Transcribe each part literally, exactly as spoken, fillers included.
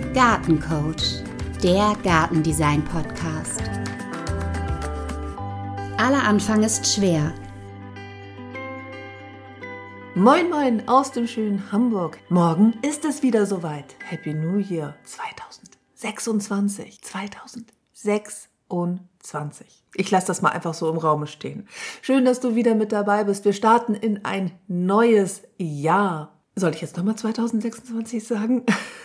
Gartencoach, der Gartendesign-Podcast. Aller Anfang ist schwer. Moin moin aus dem schönen Hamburg. Morgen ist es wieder soweit. Happy New Year zweitausendsechsundzwanzig. zweitausendsechsundzwanzig. Ich lasse das mal einfach so im Raume stehen. Schön, dass du wieder mit dabei bist. Wir starten in ein neues Jahr. Soll ich jetzt nochmal zweitausendsechsundzwanzig sagen?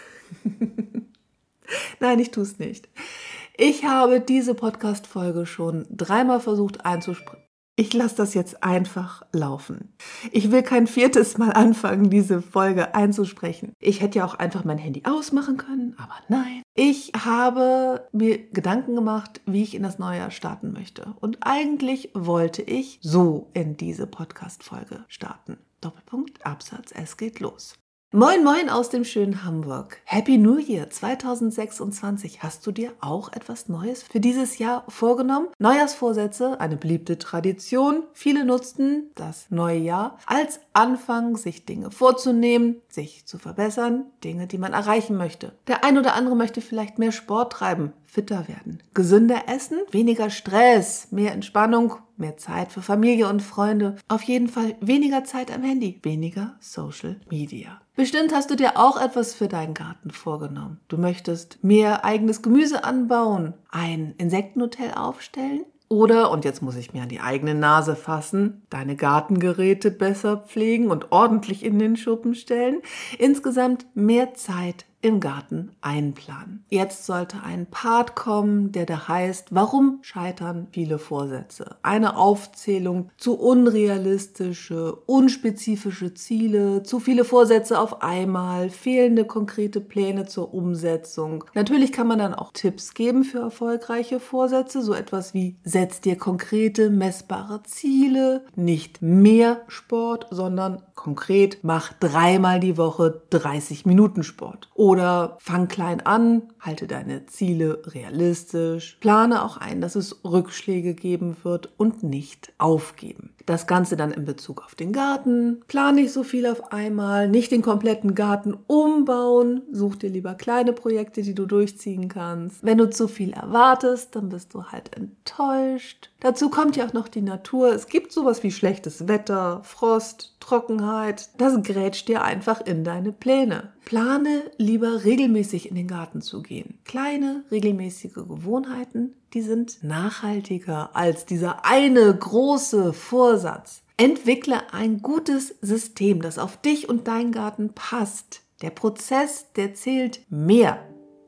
Nein, ich tue es nicht. Ich habe diese Podcast-Folge schon dreimal versucht einzusprechen. Ich lasse das jetzt einfach laufen. Ich will kein viertes Mal anfangen, diese Folge einzusprechen. Ich hätte ja auch einfach mein Handy ausmachen können, aber nein. Ich habe mir Gedanken gemacht, wie ich in das neue Jahr starten möchte. Und eigentlich wollte ich so in diese Podcast-Folge starten. Doppelpunkt, Absatz, es geht los. Moin moin aus dem schönen Hamburg. Happy New Year zweitausendsechsundzwanzig. Hast du dir auch etwas Neues für dieses Jahr vorgenommen? Neujahrsvorsätze, eine beliebte Tradition. Viele nutzten das neue Jahr als Anfang, sich Dinge vorzunehmen, sich zu verbessern, Dinge, die man erreichen möchte. Der ein oder andere möchte vielleicht mehr Sport treiben, fitter werden, gesünder essen, weniger Stress, mehr Entspannung, mehr Zeit für Familie und Freunde. Auf jeden Fall weniger Zeit am Handy, weniger Social Media. Bestimmt hast du dir auch etwas für deinen Garten vorgenommen. Du möchtest mehr eigenes Gemüse anbauen, ein Insektenhotel aufstellen oder, und jetzt muss ich mir an die eigene Nase fassen, deine Gartengeräte besser pflegen und ordentlich in den Schuppen stellen. Insgesamt mehr Zeit im Garten einplanen. Jetzt sollte ein Part kommen, der da heißt, warum scheitern viele Vorsätze? Eine Aufzählung zu unrealistische, unspezifische Ziele, zu viele Vorsätze auf einmal, fehlende konkrete Pläne zur Umsetzung. Natürlich kann man dann auch Tipps geben für erfolgreiche Vorsätze, so etwas wie setz dir konkrete, messbare Ziele, nicht mehr Sport, sondern konkret mach dreimal die Woche dreißig Minuten Sport. Oder fang klein an, halte deine Ziele realistisch, plane auch ein, dass es Rückschläge geben wird und nicht aufgeben. Das Ganze dann in Bezug auf den Garten. Plan nicht so viel auf einmal, nicht den kompletten Garten umbauen. Such dir lieber kleine Projekte, die du durchziehen kannst. Wenn du zu viel erwartest, dann bist du halt enttäuscht. Dazu kommt ja auch noch die Natur. Es gibt sowas wie schlechtes Wetter, Frost, Trockenheit. Das grätscht dir einfach in deine Pläne. Plane lieber regelmäßig in den Garten zu gehen. Kleine, regelmäßige Gewohnheiten, die sind nachhaltiger als dieser eine große Vorsatz. Entwickle ein gutes System, das auf dich und deinen Garten passt. Der Prozess, der zählt mehr.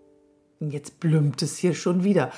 Und jetzt blümt es hier schon wieder.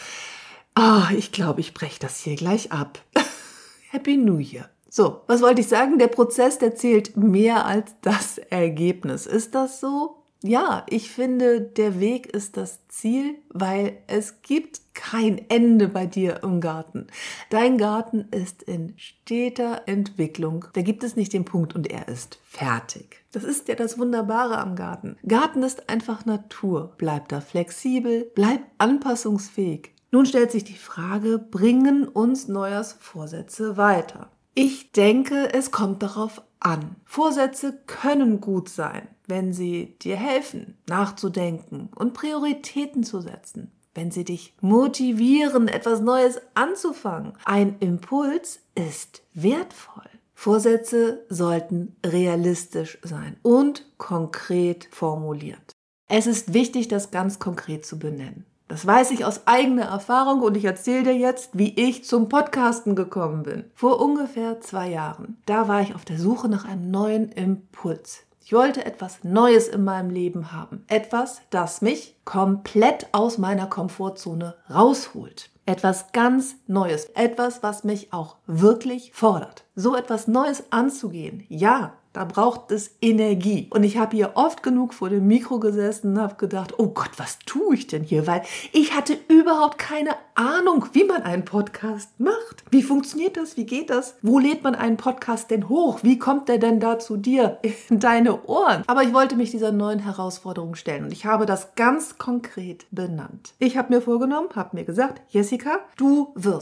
Ah, ich glaube, ich breche das hier gleich ab. Happy New Year. So, was wollte ich sagen? Der Prozess, der zählt mehr als das Ergebnis. Ist das so? Ja, ich finde, der Weg ist das Ziel, weil es gibt kein Ende bei dir im Garten. Dein Garten ist in steter Entwicklung. Da gibt es nicht den Punkt und er ist fertig. Das ist ja das Wunderbare am Garten. Garten ist einfach Natur. Bleib da flexibel, bleib anpassungsfähig. Nun stellt sich die Frage, bringen uns Neujahrsvorsätze weiter? Ich denke, es kommt darauf an. Vorsätze können gut sein, wenn sie dir helfen, nachzudenken und Prioritäten zu setzen. Wenn sie dich motivieren, etwas Neues anzufangen. Ein Impuls ist wertvoll. Vorsätze sollten realistisch sein und konkret formuliert. Es ist wichtig, das ganz konkret zu benennen. Das weiß ich aus eigener Erfahrung und ich erzähle dir jetzt, wie ich zum Podcasten gekommen bin. Vor ungefähr zwei Jahren. Da war ich auf der Suche nach einem neuen Impuls. Ich wollte etwas Neues in meinem Leben haben. Etwas, das mich komplett aus meiner Komfortzone rausholt. Etwas ganz Neues. Etwas, was mich auch wirklich fordert. So etwas Neues anzugehen, ja, da braucht es Energie. Und ich habe hier oft genug vor dem Mikro gesessen und habe gedacht, oh Gott, was tue ich denn hier? Weil ich hatte überhaupt keine Ahnung, wie man einen Podcast macht. Wie funktioniert das? Wie geht das? Wo lädt man einen Podcast denn hoch? Wie kommt der denn da zu dir in deine Ohren? Aber ich wollte mich dieser neuen Herausforderung stellen und ich habe das ganz konkret benannt. Ich habe mir vorgenommen, habe mir gesagt, Jessica, du wirst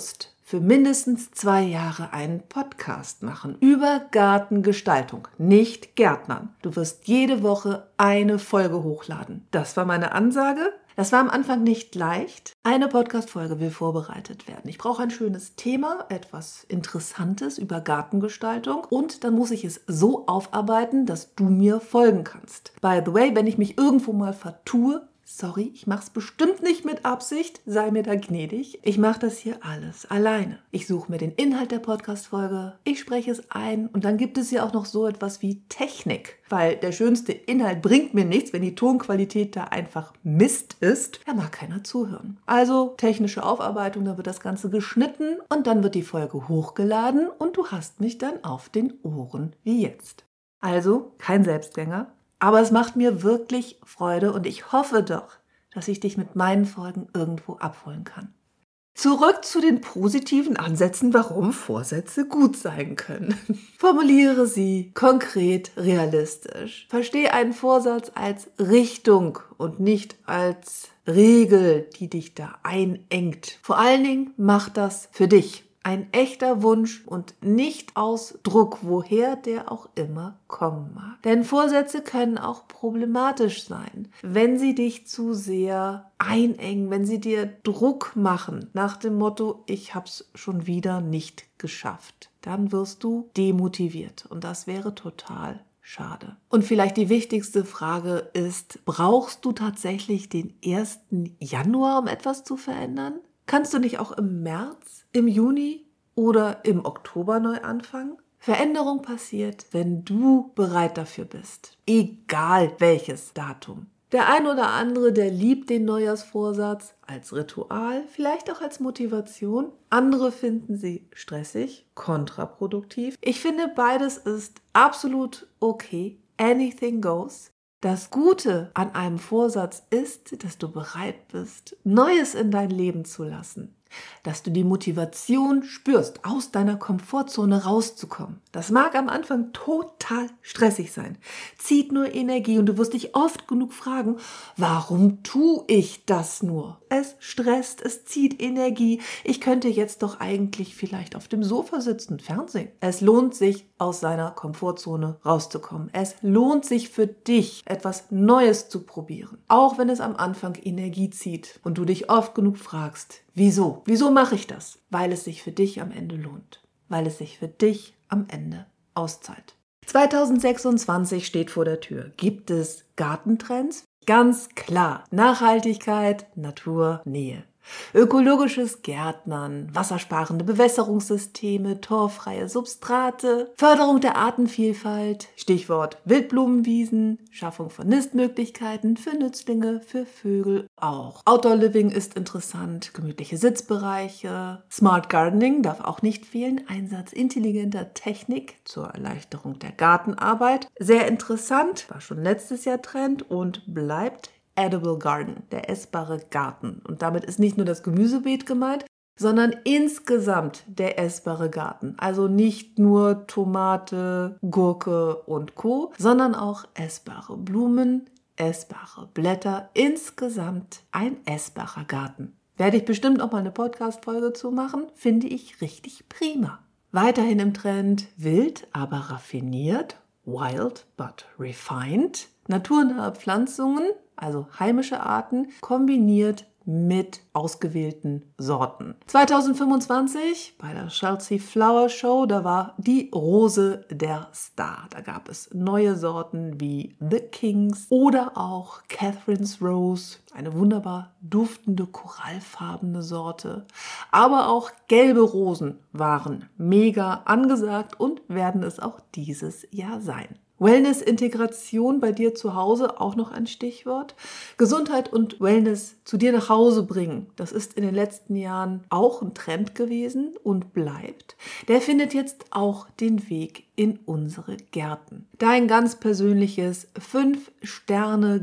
für mindestens zwei Jahre einen Podcast machen über Gartengestaltung, nicht Gärtnern. Du wirst jede Woche eine Folge hochladen. Das war meine Ansage. Das war am Anfang nicht leicht. Eine Podcast-Folge will vorbereitet werden. Ich brauche ein schönes Thema, etwas Interessantes über Gartengestaltung und dann muss ich es so aufarbeiten, dass du mir folgen kannst. By the way, wenn ich mich irgendwo mal vertue, sorry, ich mache es bestimmt nicht mit Absicht, sei mir da gnädig. Ich mache das hier alles alleine. Ich suche mir den Inhalt der Podcast-Folge, ich spreche es ein und dann gibt es ja auch noch so etwas wie Technik. Weil der schönste Inhalt bringt mir nichts, wenn die Tonqualität da einfach Mist ist. Da mag keiner zuhören. Also technische Aufarbeitung, da wird das Ganze geschnitten und dann wird die Folge hochgeladen und du hast mich dann auf den Ohren wie jetzt. Also kein Selbstgänger. Aber es macht mir wirklich Freude und ich hoffe doch, dass ich dich mit meinen Folgen irgendwo abholen kann. Zurück zu den positiven Ansätzen, warum Vorsätze gut sein können. Formuliere sie konkret, realistisch. Verstehe einen Vorsatz als Richtung und nicht als Regel, die dich da einengt. Vor allen Dingen mach das für dich. Ein echter Wunsch und nicht aus Druck, woher der auch immer kommen mag. Denn Vorsätze können auch problematisch sein, wenn sie dich zu sehr einengen, wenn sie dir Druck machen, nach dem Motto, ich hab's schon wieder nicht geschafft. Dann wirst du demotiviert und das wäre total schade. Und vielleicht die wichtigste Frage ist, brauchst du tatsächlich den ersten Januar, um etwas zu verändern? Kannst du nicht auch im März, im Juni oder im Oktober neu anfangen? Veränderung passiert, wenn du bereit dafür bist. Egal welches Datum. Der ein oder andere, der liebt den Neujahrsvorsatz als Ritual, vielleicht auch als Motivation. Andere finden sie stressig, kontraproduktiv. Ich finde, beides ist absolut okay. Anything goes. Das Gute an einem Vorsatz ist, dass du bereit bist, Neues in dein Leben zu lassen. Dass du die Motivation spürst, aus deiner Komfortzone rauszukommen. Das mag am Anfang total stressig sein, zieht nur Energie und du wirst dich oft genug fragen, warum tue ich das nur? Es stresst, es zieht Energie. Ich könnte jetzt doch eigentlich vielleicht auf dem Sofa sitzen, Fernsehen. Es lohnt sich, aus seiner Komfortzone rauszukommen. Es lohnt sich für dich, etwas Neues zu probieren. Auch wenn es am Anfang Energie zieht und du dich oft genug fragst, wieso? Wieso mache ich das? Weil es sich für dich am Ende lohnt. Weil es sich für dich am Ende auszahlt. zwanzig sechsundzwanzig steht vor der Tür. Gibt es Gartentrends? Ganz klar. Nachhaltigkeit, Natur, Nähe. Ökologisches Gärtnern, wassersparende Bewässerungssysteme, torffreie Substrate, Förderung der Artenvielfalt, Stichwort Wildblumenwiesen, Schaffung von Nistmöglichkeiten für Nützlinge, für Vögel auch. Outdoor Living ist interessant, gemütliche Sitzbereiche, Smart Gardening darf auch nicht fehlen, Einsatz intelligenter Technik zur Erleichterung der Gartenarbeit. Sehr interessant, war schon letztes Jahr Trend und bleibt Edible Garden, der essbare Garten. Und damit ist nicht nur das Gemüsebeet gemeint, sondern insgesamt der essbare Garten. Also nicht nur Tomate, Gurke und Co., sondern auch essbare Blumen, essbare Blätter. Insgesamt ein essbarer Garten. Werde ich bestimmt auch mal eine Podcast-Folge zu machen, finde ich richtig prima. Weiterhin im Trend wild, aber raffiniert, wild but refined, naturnahe Pflanzungen, also heimische Arten, kombiniert mit ausgewählten Sorten. zwanzig fünfundzwanzig bei der Chelsea Flower Show, da war die Rose der Star. Da gab es neue Sorten wie The Kings oder auch Catherine's Rose, eine wunderbar duftende, korallfarbene Sorte. Aber auch gelbe Rosen waren mega angesagt und werden es auch dieses Jahr sein. Wellness-Integration bei dir zu Hause, auch noch ein Stichwort. Gesundheit und Wellness zu dir nach Hause bringen, das ist in den letzten Jahren auch ein Trend gewesen und bleibt. Der findet jetzt auch den Weg in unsere Gärten. Dein ganz persönliches fünf Sterne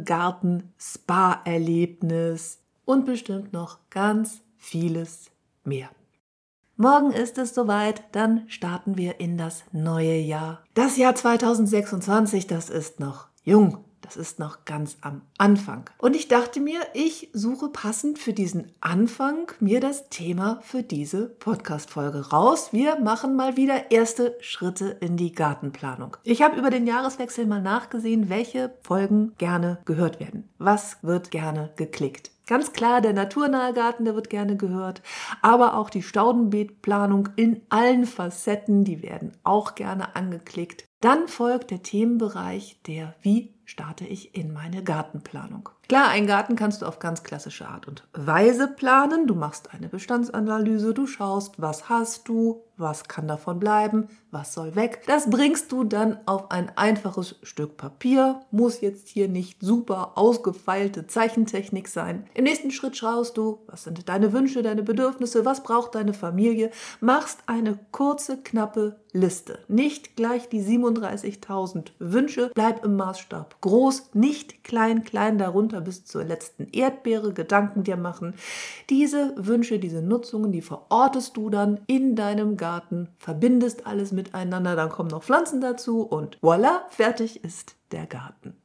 Garten-Spa-Erlebnis und bestimmt noch ganz vieles mehr. Morgen ist es soweit, dann starten wir in das neue Jahr. Das Jahr zwanzig sechsundzwanzig, das ist noch jung, Das ist noch ganz am Anfang. Und ich dachte mir, ich suche passend für diesen Anfang mir das Thema für diese Podcast-Folge raus. Wir machen mal wieder erste Schritte in die Gartenplanung. Ich habe über den Jahreswechsel mal nachgesehen, welche Folgen gerne gehört werden. Was wird gerne geklickt? Ganz klar, der naturnahe Garten, der wird gerne gehört, aber auch die Staudenbeetplanung in allen Facetten, die werden auch gerne angeklickt. Dann folgt der Themenbereich der Wie starte ich in meine Gartenplanung. Klar, einen Garten kannst du auf ganz klassische Art und Weise planen. Du machst eine Bestandsanalyse, du schaust, was hast du, was kann davon bleiben, was soll weg. Das bringst du dann auf ein einfaches Stück Papier, muss jetzt hier nicht super ausgefeilte Zeichentechnik sein. Im nächsten Schritt schaust du, was sind deine Wünsche, deine Bedürfnisse, was braucht deine Familie, machst eine kurze, knappe Liste. Nicht gleich die siebenunddreißigtausend Wünsche, bleib im Maßstab groß, nicht klein, klein darunter bis zur letzten Erdbeere Gedanken dir machen. Diese Wünsche, diese Nutzungen, die verortest du dann in deinem Garten, verbindest alles miteinander, dann kommen noch Pflanzen dazu und voilà, fertig ist der Garten.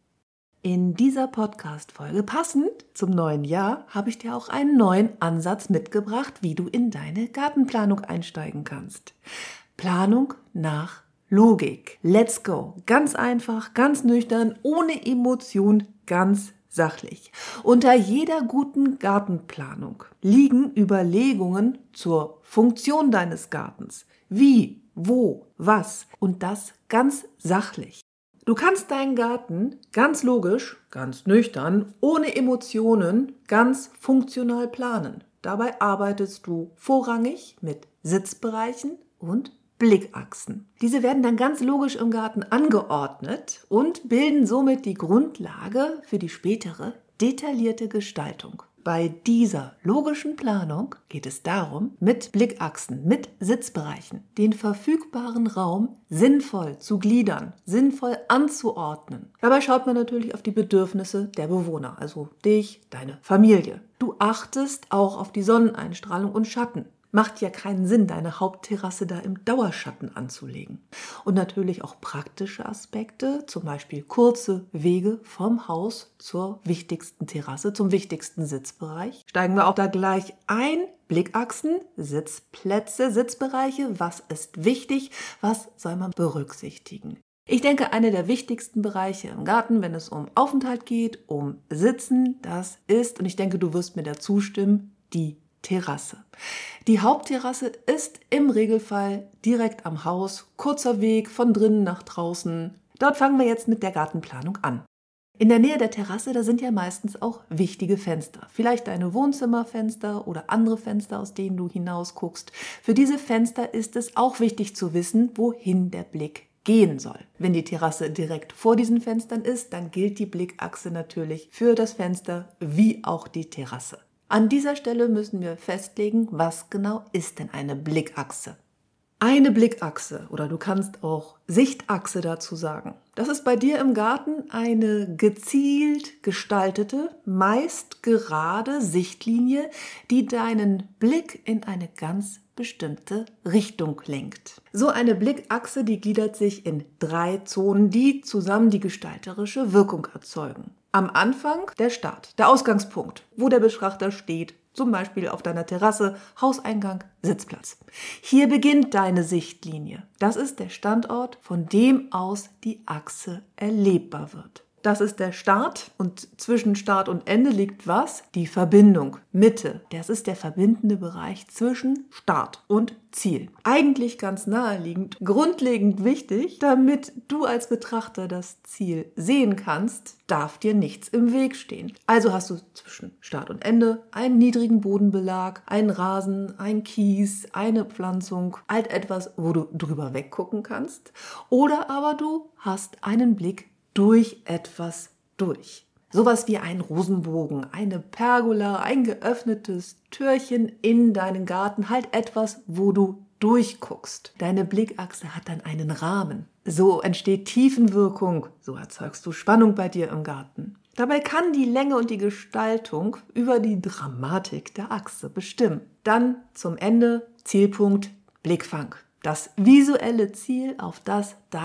In dieser Podcast-Folge, passend zum neuen Jahr, habe ich dir auch einen neuen Ansatz mitgebracht, wie du in deine Gartenplanung einsteigen kannst. Planung nach Logik. Let's go. Ganz einfach, ganz nüchtern, ohne Emotion, ganz sachlich. Unter jeder guten Gartenplanung liegen Überlegungen zur Funktion deines Gartens. Wie, wo, was und das ganz sachlich. Du kannst deinen Garten ganz logisch, ganz nüchtern, ohne Emotionen, ganz funktional planen. Dabei arbeitest du vorrangig mit Sitzbereichen und Blickachsen. Diese werden dann ganz logisch im Garten angeordnet und bilden somit die Grundlage für die spätere detaillierte Gestaltung. Bei dieser logischen Planung geht es darum, mit Blickachsen, mit Sitzbereichen, den verfügbaren Raum sinnvoll zu gliedern, sinnvoll anzuordnen. Dabei schaut man natürlich auf die Bedürfnisse der Bewohner, also dich, deine Familie. Du achtest auch auf die Sonneneinstrahlung und Schatten. Macht ja keinen Sinn, deine Hauptterrasse da im Dauerschatten anzulegen. Und natürlich auch praktische Aspekte, zum Beispiel kurze Wege vom Haus zur wichtigsten Terrasse, zum wichtigsten Sitzbereich. Steigen wir auch da gleich ein. Blickachsen, Sitzplätze, Sitzbereiche, was ist wichtig, was soll man berücksichtigen? Ich denke, einer der wichtigsten Bereiche im Garten, wenn es um Aufenthalt geht, um Sitzen, das ist, und ich denke, du wirst mir da zustimmen, die Terrasse. Die Hauptterrasse ist im Regelfall direkt am Haus, kurzer Weg von drinnen nach draußen. Dort fangen wir jetzt mit der Gartenplanung an. In der Nähe der Terrasse, da sind ja meistens auch wichtige Fenster. Vielleicht deine Wohnzimmerfenster oder andere Fenster, aus denen du hinaus guckst. Für diese Fenster ist es auch wichtig zu wissen, wohin der Blick gehen soll. Wenn die Terrasse direkt vor diesen Fenstern ist, dann gilt die Blickachse natürlich für das Fenster wie auch die Terrasse. An dieser Stelle müssen wir festlegen, was genau ist denn eine Blickachse. Eine Blickachse, oder du kannst auch Sichtachse dazu sagen. Das ist bei dir im Garten eine gezielt gestaltete, meist gerade Sichtlinie, die deinen Blick in eine ganz bestimmte Richtung lenkt. So eine Blickachse, die gliedert sich in drei Zonen, die zusammen die gestalterische Wirkung erzeugen. Am Anfang der Start, der Ausgangspunkt, wo der Betrachter steht, zum Beispiel auf deiner Terrasse, Hauseingang, Sitzplatz. Hier beginnt deine Sichtlinie. Das ist der Standort, von dem aus die Achse erlebbar wird. Das ist der Start und zwischen Start und Ende liegt was? Die Verbindung, Mitte. Das ist der verbindende Bereich zwischen Start und Ziel. Eigentlich ganz naheliegend, grundlegend wichtig, damit du als Betrachter das Ziel sehen kannst, darf dir nichts im Weg stehen. Also hast du zwischen Start und Ende einen niedrigen Bodenbelag, einen Rasen, einen Kies, eine Pflanzung, halt etwas, wo du drüber weggucken kannst. Oder aber du hast einen Blick durch etwas durch. Sowas wie ein Rosenbogen, eine Pergola, ein geöffnetes Türchen in deinen Garten, halt etwas, wo du durchguckst. Deine Blickachse hat dann einen Rahmen. So entsteht Tiefenwirkung, so erzeugst du Spannung bei dir im Garten. Dabei kann die Länge und die Gestaltung über die Dramatik der Achse bestimmen. Dann zum Ende Zielpunkt Blickfang. Das visuelle Ziel, auf das dein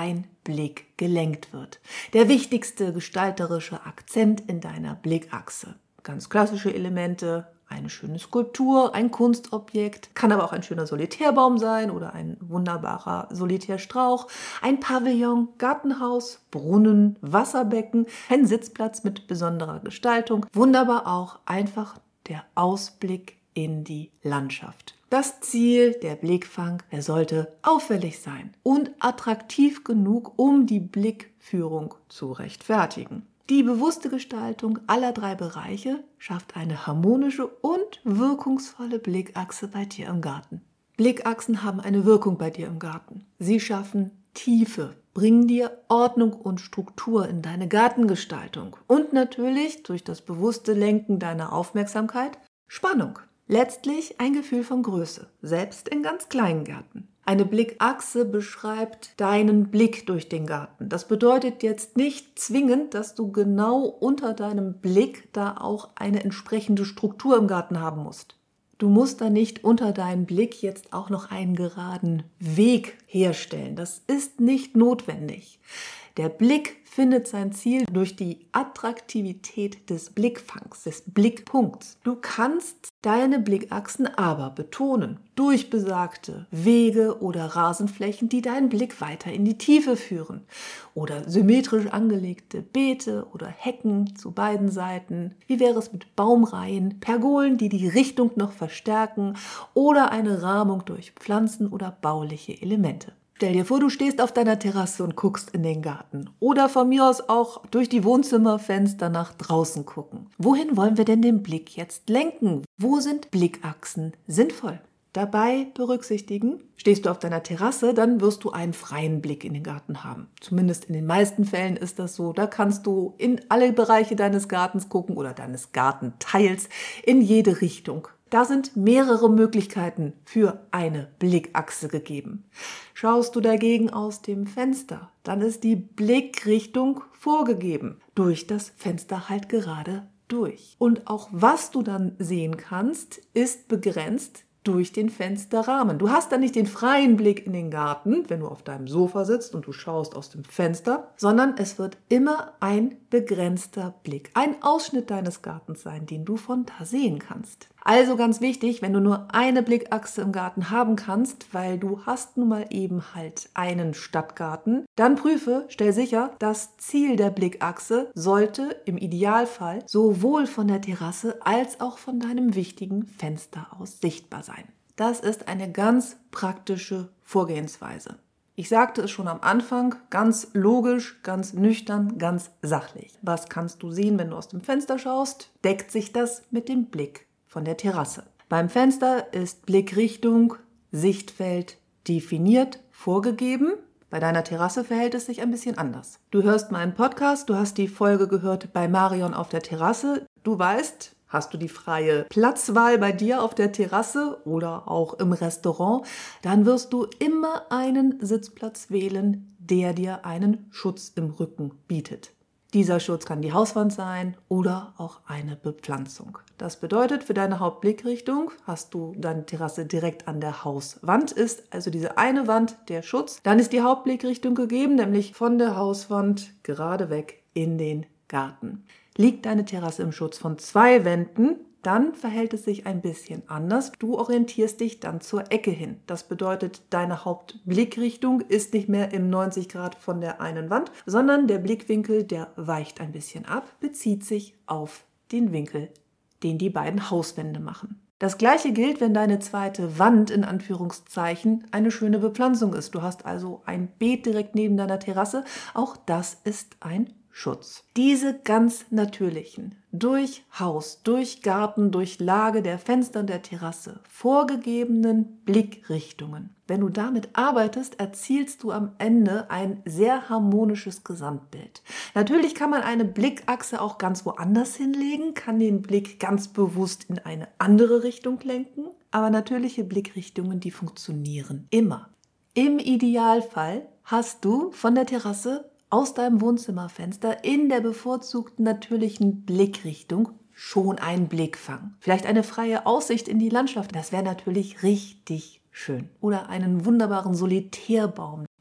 Blick gelenkt wird. Der wichtigste gestalterische Akzent in deiner Blickachse. Ganz klassische Elemente, eine schöne Skulptur, ein Kunstobjekt, kann aber auch ein schöner Solitärbaum sein oder ein wunderbarer Solitärstrauch, ein Pavillon, Gartenhaus, Brunnen, Wasserbecken, ein Sitzplatz mit besonderer Gestaltung. Wunderbar auch einfach der Ausblick in die Landschaft. Das Ziel, der Blickfang, der sollte auffällig sein und attraktiv genug, um die Blickführung zu rechtfertigen. Die bewusste Gestaltung aller drei Bereiche schafft eine harmonische und wirkungsvolle Blickachse bei dir im Garten. Blickachsen haben eine Wirkung bei dir im Garten. Sie schaffen Tiefe, bringen dir Ordnung und Struktur in deine Gartengestaltung und natürlich durch das bewusste Lenken deiner Aufmerksamkeit Spannung. Letztlich ein Gefühl von Größe, selbst in ganz kleinen Gärten. Eine Blickachse beschreibt deinen Blick durch den Garten. Das bedeutet jetzt nicht zwingend, dass du genau unter deinem Blick da auch eine entsprechende Struktur im Garten haben musst. Du musst da nicht unter deinem Blick jetzt auch noch einen geraden Weg herstellen. Das ist nicht notwendig. Der Blick findet sein Ziel durch die Attraktivität des Blickfangs, des Blickpunkts. Du kannst deine Blickachsen aber betonen durch besagte Wege oder Rasenflächen, die deinen Blick weiter in die Tiefe führen. Oder symmetrisch angelegte Beete oder Hecken zu beiden Seiten. Wie wäre es mit Baumreihen, Pergolen, die die Richtung noch verstärken oder eine Rahmung durch Pflanzen oder bauliche Elemente. Stell dir vor, du stehst auf deiner Terrasse und guckst in den Garten. Oder von mir aus auch durch die Wohnzimmerfenster nach draußen gucken. Wohin wollen wir denn den Blick jetzt lenken? Wo sind Blickachsen sinnvoll? Dabei berücksichtigen, stehst du auf deiner Terrasse, dann wirst du einen freien Blick in den Garten haben. Zumindest in den meisten Fällen ist das so. Da kannst du in alle Bereiche deines Gartens gucken oder deines Gartenteils in jede Richtung. Da sind mehrere Möglichkeiten für eine Blickachse gegeben. Schaust du dagegen aus dem Fenster, dann ist die Blickrichtung vorgegeben. Durch das Fenster halt gerade durch. Und auch was du dann sehen kannst, ist begrenzt durch den Fensterrahmen. Du hast dann nicht den freien Blick in den Garten, wenn du auf deinem Sofa sitzt und du schaust aus dem Fenster, sondern es wird immer ein begrenzter Blick, ein Ausschnitt deines Gartens sein, den du von da sehen kannst. Also ganz wichtig, wenn du nur eine Blickachse im Garten haben kannst, weil du hast nun mal eben halt einen Stadtgarten, dann prüfe, stell sicher, das Ziel der Blickachse sollte im Idealfall sowohl von der Terrasse als auch von deinem wichtigen Fenster aus sichtbar sein. Das ist eine ganz praktische Vorgehensweise. Ich sagte es schon am Anfang, ganz logisch, ganz nüchtern, ganz sachlich. Was kannst du sehen, wenn du aus dem Fenster schaust? Deckt sich das mit dem Blick von der Terrasse? Beim Fenster ist Blickrichtung, Sichtfeld definiert, vorgegeben. Bei deiner Terrasse verhält es sich ein bisschen anders. Du hörst meinen Podcast, du hast die Folge gehört bei Marion auf der Terrasse. Du weißt, hast du die freie Platzwahl bei dir auf der Terrasse oder auch im Restaurant, dann wirst du immer einen Sitzplatz wählen, der dir einen Schutz im Rücken bietet. Dieser Schutz kann die Hauswand sein oder auch eine Bepflanzung. Das bedeutet, für deine Hauptblickrichtung hast du deine Terrasse direkt an der Hauswand, ist also diese eine Wand der Schutz. Dann ist die Hauptblickrichtung gegeben, nämlich von der Hauswand gerade weg in den Garten. Liegt deine Terrasse im Schutz von zwei Wänden, dann verhält es sich ein bisschen anders. Du orientierst dich dann zur Ecke hin. Das bedeutet, deine Hauptblickrichtung ist nicht mehr im neunzig Grad von der einen Wand, sondern der Blickwinkel, der weicht ein bisschen ab, bezieht sich auf den Winkel, den die beiden Hauswände machen. Das gleiche gilt, wenn deine zweite Wand in Anführungszeichen eine schöne Bepflanzung ist. Du hast also ein Beet direkt neben deiner Terrasse. Auch das ist ein Schutz. Diese ganz natürlichen, durch Haus, durch Garten, durch Lage der Fenster und der Terrasse vorgegebenen Blickrichtungen. Wenn du damit arbeitest, erzielst du am Ende ein sehr harmonisches Gesamtbild. Natürlich kann man eine Blickachse auch ganz woanders hinlegen, kann den Blick ganz bewusst in eine andere Richtung lenken, aber natürliche Blickrichtungen, die funktionieren immer. Im Idealfall hast du von der Terrasse aus deinem Wohnzimmerfenster in der bevorzugten natürlichen Blickrichtung schon einen Blickfang. Vielleicht eine freie Aussicht in die Landschaft. Das wäre natürlich richtig schön. Oder einen wunderbaren Solitärbaum,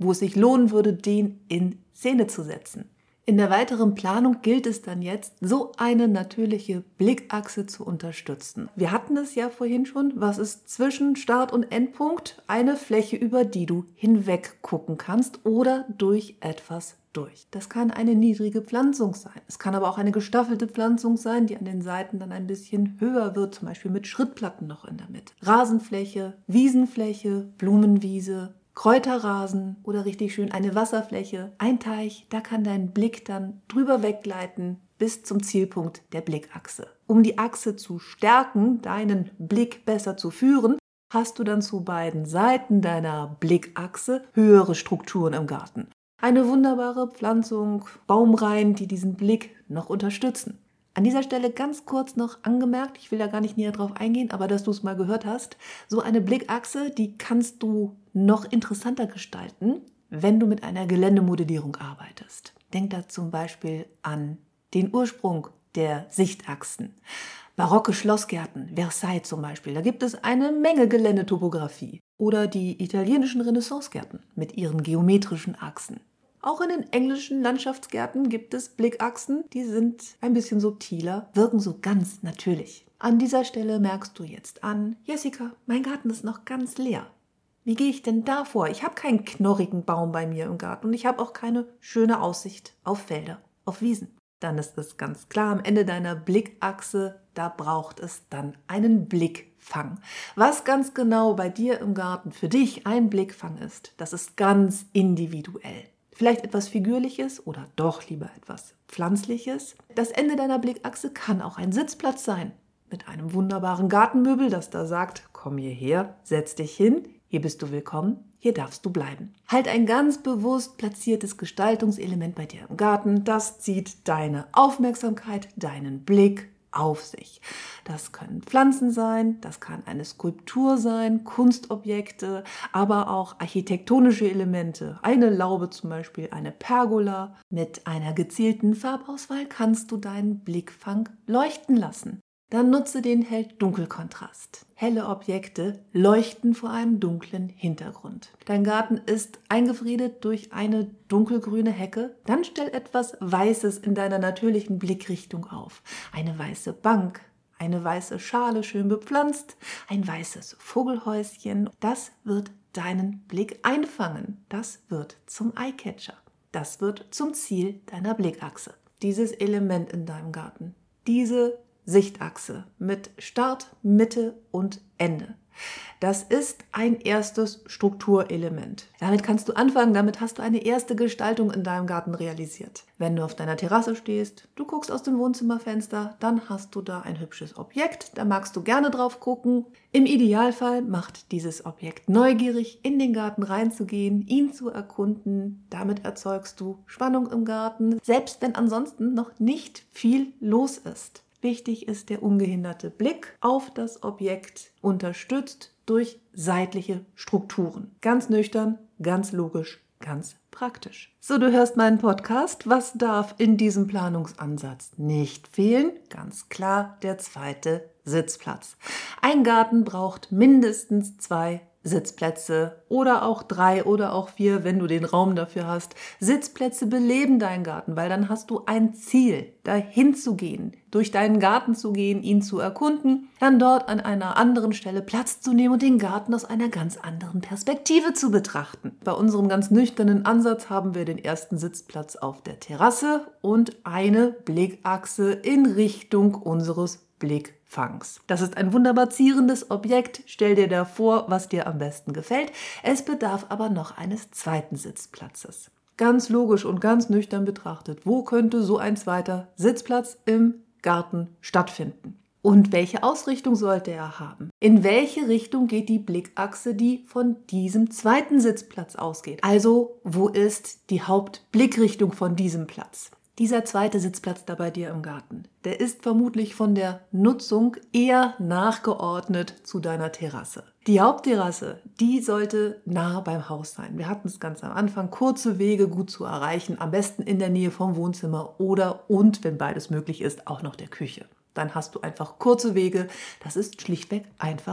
wo es sich lohnen würde, den in Szene zu setzen. In der weiteren Planung gilt es dann jetzt, so eine natürliche Blickachse zu unterstützen. Wir hatten es ja vorhin schon, was ist zwischen Start- und Endpunkt? Eine Fläche, über die du hinweg gucken kannst oder durch etwas durch. Das kann eine niedrige Pflanzung sein. Es kann aber auch eine gestaffelte Pflanzung sein, die an den Seiten dann ein bisschen höher wird, zum Beispiel mit Schrittplatten noch in der Mitte. Rasenfläche, Wiesenfläche, Blumenwiese, Kräuterrasen oder richtig schön eine Wasserfläche, ein Teich, da kann dein Blick dann drüber weggleiten bis zum Zielpunkt der Blickachse. Um die Achse zu stärken, deinen Blick besser zu führen, hast du dann zu beiden Seiten deiner Blickachse höhere Strukturen im Garten. Eine wunderbare Pflanzung, Baumreihen, die diesen Blick noch unterstützen. An dieser Stelle ganz kurz noch angemerkt, ich will da gar nicht näher drauf eingehen, aber dass du es mal gehört hast, so eine Blickachse, die kannst du noch interessanter gestalten, wenn du mit einer Geländemodellierung arbeitest. Denk da zum Beispiel an den Ursprung der Sichtachsen. Barocke Schlossgärten, Versailles zum Beispiel, da gibt es eine Menge Geländetopographie. Oder die italienischen Renaissancegärten mit ihren geometrischen Achsen. Auch in den englischen Landschaftsgärten gibt es Blickachsen, die sind ein bisschen subtiler, wirken so ganz natürlich. An dieser Stelle merkst du jetzt an, Jessica, mein Garten ist noch ganz leer. Wie gehe ich denn da vor? Ich habe keinen knorrigen Baum bei mir im Garten und ich habe auch keine schöne Aussicht auf Felder, auf Wiesen. Dann ist es ganz klar, am Ende deiner Blickachse, da braucht es dann einen Blickfang. Was ganz genau bei dir im Garten für dich ein Blickfang ist, das ist ganz individuell. Vielleicht etwas Figürliches oder doch lieber etwas Pflanzliches. Das Ende deiner Blickachse kann auch ein Sitzplatz sein. Mit einem wunderbaren Gartenmöbel, das da sagt, komm hierher, setz dich hin, hier bist du willkommen, hier darfst du bleiben. Halt ein ganz bewusst platziertes Gestaltungselement bei dir im Garten, das zieht deine Aufmerksamkeit, deinen Blick auf sich. Das können Pflanzen sein, das kann eine Skulptur sein, Kunstobjekte, aber auch architektonische Elemente. Eine Laube zum Beispiel, eine Pergola. Mit einer gezielten Farbauswahl kannst du deinen Blickfang leuchten lassen. Dann nutze den Hell-Dunkel-Kontrast. Helle Objekte leuchten vor einem dunklen Hintergrund. Dein Garten ist eingefriedet durch eine dunkelgrüne Hecke. Dann stell etwas Weißes in deiner natürlichen Blickrichtung auf. Eine weiße Bank, eine weiße Schale, schön bepflanzt, ein weißes Vogelhäuschen. Das wird deinen Blick einfangen. Das wird zum Eyecatcher. Das wird zum Ziel deiner Blickachse. Dieses Element in deinem Garten, diese Sichtachse mit Start, Mitte und Ende. Das ist ein erstes Strukturelement. Damit kannst du anfangen, damit hast du eine erste Gestaltung in deinem Garten realisiert. Wenn du auf deiner Terrasse stehst, du guckst aus dem Wohnzimmerfenster, dann hast du da ein hübsches Objekt, da magst du gerne drauf gucken. Im Idealfall macht dieses Objekt neugierig, in den Garten reinzugehen, ihn zu erkunden. Damit erzeugst du Spannung im Garten, selbst wenn ansonsten noch nicht viel los ist. Wichtig ist der ungehinderte Blick auf das Objekt, unterstützt durch seitliche Strukturen. Ganz nüchtern, ganz logisch, ganz praktisch. So, du hörst meinen Podcast. Was darf in diesem Planungsansatz nicht fehlen? Ganz klar, der zweite Sitzplatz. Ein Garten braucht mindestens zwei Sitzplätze oder auch drei oder auch vier, wenn du den Raum dafür hast. Sitzplätze beleben deinen Garten, weil dann hast du ein Ziel, dahin zu gehen, durch deinen Garten zu gehen, ihn zu erkunden, dann dort an einer anderen Stelle Platz zu nehmen und den Garten aus einer ganz anderen Perspektive zu betrachten. Bei unserem ganz nüchternen Ansatz haben wir den ersten Sitzplatz auf der Terrasse und eine Blickachse in Richtung unseres Blickfangs. Das ist ein wunderbar zierendes Objekt. Stell dir da vor, was dir am besten gefällt. Es bedarf aber noch eines zweiten Sitzplatzes. Ganz logisch und ganz nüchtern betrachtet, wo könnte so ein zweiter Sitzplatz im Garten stattfinden? Und welche Ausrichtung sollte er haben? In welche Richtung geht die Blickachse, die von diesem zweiten Sitzplatz ausgeht? Also, wo ist die Hauptblickrichtung von diesem Platz? Dieser zweite Sitzplatz da bei dir im Garten, der ist vermutlich von der Nutzung eher nachgeordnet zu deiner Terrasse. Die Hauptterrasse, die sollte nah beim Haus sein. Wir hatten es ganz am Anfang, kurze Wege gut zu erreichen, am besten in der Nähe vom Wohnzimmer oder und, wenn beides möglich ist, auch noch der Küche. Dann hast du einfach kurze Wege, das ist schlichtweg einfach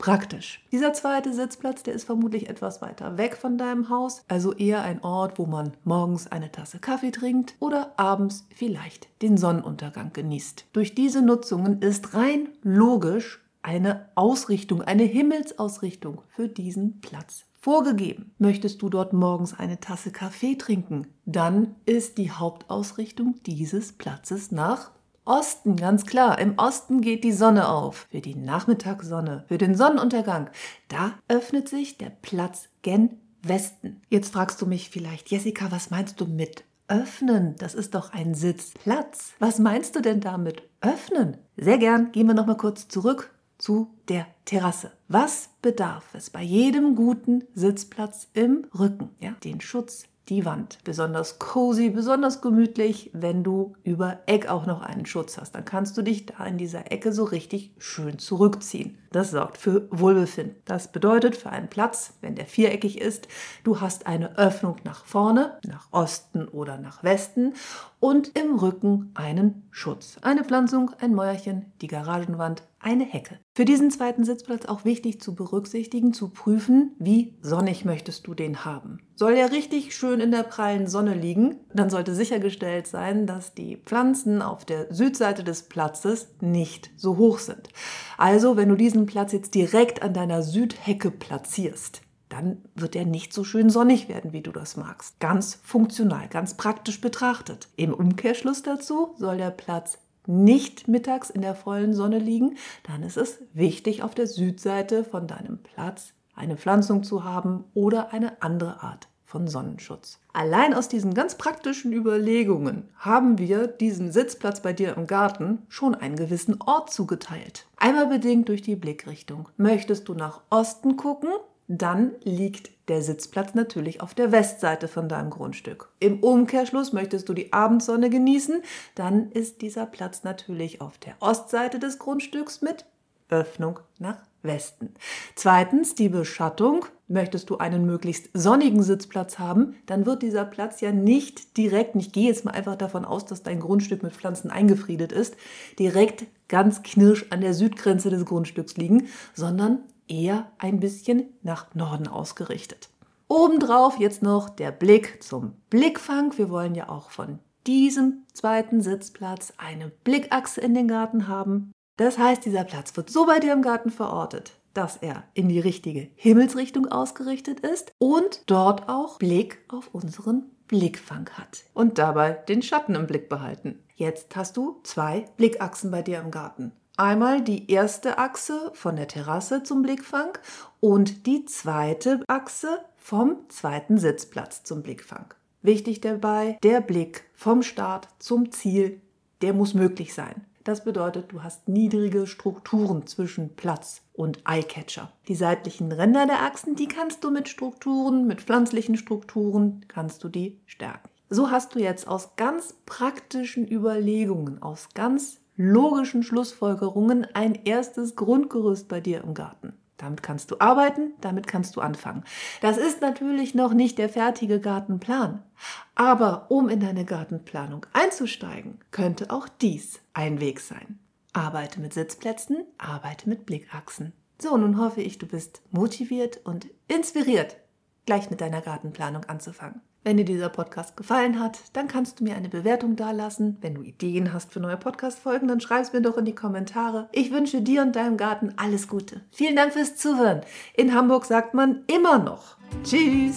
praktisch. Dieser zweite Sitzplatz, der ist vermutlich etwas weiter weg von deinem Haus, also eher ein Ort, wo man morgens eine Tasse Kaffee trinkt oder abends vielleicht den Sonnenuntergang genießt. Durch diese Nutzungen ist rein logisch eine Ausrichtung, eine Himmelsausrichtung für diesen Platz vorgegeben. Möchtest du dort morgens eine Tasse Kaffee trinken, dann ist die Hauptausrichtung dieses Platzes nach Osten, ganz klar. Im Osten geht die Sonne auf. Für die Nachmittagssonne, für den Sonnenuntergang, da öffnet sich der Platz gen Westen. Jetzt fragst du mich vielleicht, Jessica, was meinst du mit öffnen? Das ist doch ein Sitzplatz. Was meinst du denn damit öffnen? Sehr gern, gehen wir nochmal kurz zurück zu der Terrasse. Was bedarf es bei jedem guten Sitzplatz im Rücken? Ja, den Schutz, die Wand. Besonders cozy, besonders gemütlich, wenn du über Eck auch noch einen Schutz hast. Dann kannst du dich da in dieser Ecke so richtig schön zurückziehen. Das sorgt für Wohlbefinden. Das bedeutet für einen Platz, wenn der viereckig ist, du hast eine Öffnung nach vorne, nach Osten oder nach Westen und im Rücken einen Schutz. Eine Pflanzung, ein Mäuerchen, die Garagenwand, eine Hecke. Für diesen zweiten Sitzplatz auch wichtig zu berücksichtigen, zu prüfen, wie sonnig möchtest du den haben. Soll der richtig schön in der prallen Sonne liegen, dann sollte sichergestellt sein, dass die Pflanzen auf der Südseite des Platzes nicht so hoch sind. Also, wenn du diesen Platz jetzt direkt an deiner Südhecke platzierst, dann wird er nicht so schön sonnig werden, wie du das magst. Ganz funktional, ganz praktisch betrachtet. Im Umkehrschluss dazu soll der Platz nicht mittags in der vollen Sonne liegen, dann ist es wichtig, auf der Südseite von deinem Platz eine Pflanzung zu haben oder eine andere Art von Sonnenschutz. Allein aus diesen ganz praktischen Überlegungen haben wir diesem Sitzplatz bei dir im Garten schon einen gewissen Ort zugeteilt. Einmal bedingt durch die Blickrichtung. Möchtest du nach Osten gucken? Dann liegt der Sitzplatz natürlich auf der Westseite von deinem Grundstück. Im Umkehrschluss möchtest du die Abendsonne genießen, dann ist dieser Platz natürlich auf der Ostseite des Grundstücks mit Öffnung nach Westen. Zweitens die Beschattung. Möchtest du einen möglichst sonnigen Sitzplatz haben, dann wird dieser Platz ja nicht direkt, ich gehe jetzt mal einfach davon aus, dass dein Grundstück mit Pflanzen eingefriedet ist, direkt ganz knirsch an der Südgrenze des Grundstücks liegen, sondern eher ein bisschen nach Norden ausgerichtet. Obendrauf jetzt noch der Blick zum Blickfang. Wir wollen ja auch von diesem zweiten Sitzplatz eine Blickachse in den Garten haben. Das heißt, dieser Platz wird so bei dir im Garten verortet, dass er in die richtige Himmelsrichtung ausgerichtet ist und dort auch Blick auf unseren Blickfang hat und dabei den Schatten im Blick behalten. Jetzt hast du zwei Blickachsen bei dir im Garten. Einmal die erste Achse von der Terrasse zum Blickfang und die zweite Achse vom zweiten Sitzplatz zum Blickfang. Wichtig dabei, der Blick vom Start zum Ziel, der muss möglich sein. Das bedeutet, du hast niedrige Strukturen zwischen Platz und Eyecatcher. Die seitlichen Ränder der Achsen, die kannst du mit Strukturen, mit pflanzlichen Strukturen, kannst du die stärken. So hast du jetzt aus ganz praktischen Überlegungen, aus ganz logischen Schlussfolgerungen ein erstes Grundgerüst bei dir im Garten. Damit kannst du arbeiten, damit kannst du anfangen. Das ist natürlich noch nicht der fertige Gartenplan. Aber um in deine Gartenplanung einzusteigen, könnte auch dies ein Weg sein. Arbeite mit Sitzplätzen, arbeite mit Blickachsen. So, nun hoffe ich, du bist motiviert und inspiriert, gleich mit deiner Gartenplanung anzufangen. Wenn dir dieser Podcast gefallen hat, dann kannst du mir eine Bewertung dalassen. Wenn du Ideen hast für neue Podcast-Folgen, dann schreib es mir doch in die Kommentare. Ich wünsche dir und deinem Garten alles Gute. Vielen Dank fürs Zuhören. In Hamburg sagt man immer noch Tschüss.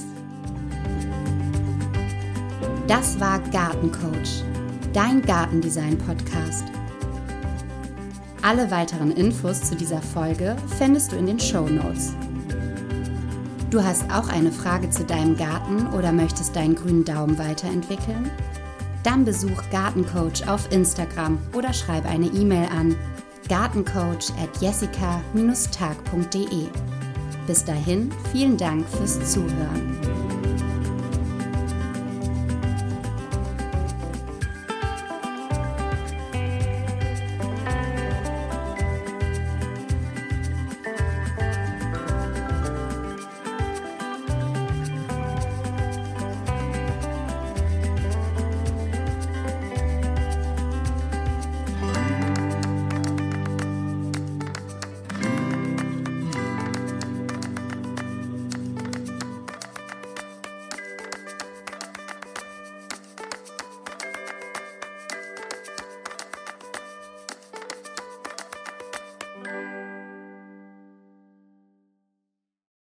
Das war Gartencoach, dein Gartendesign-Podcast. Alle weiteren Infos zu dieser Folge findest du in den Shownotes. Du hast auch eine Frage zu deinem Garten oder möchtest deinen grünen Daumen weiterentwickeln? Dann besuch Gartencoach auf Instagram oder schreib eine E-Mail an gartencoach at jessica dash tag punkt de. Bis dahin, vielen Dank fürs Zuhören.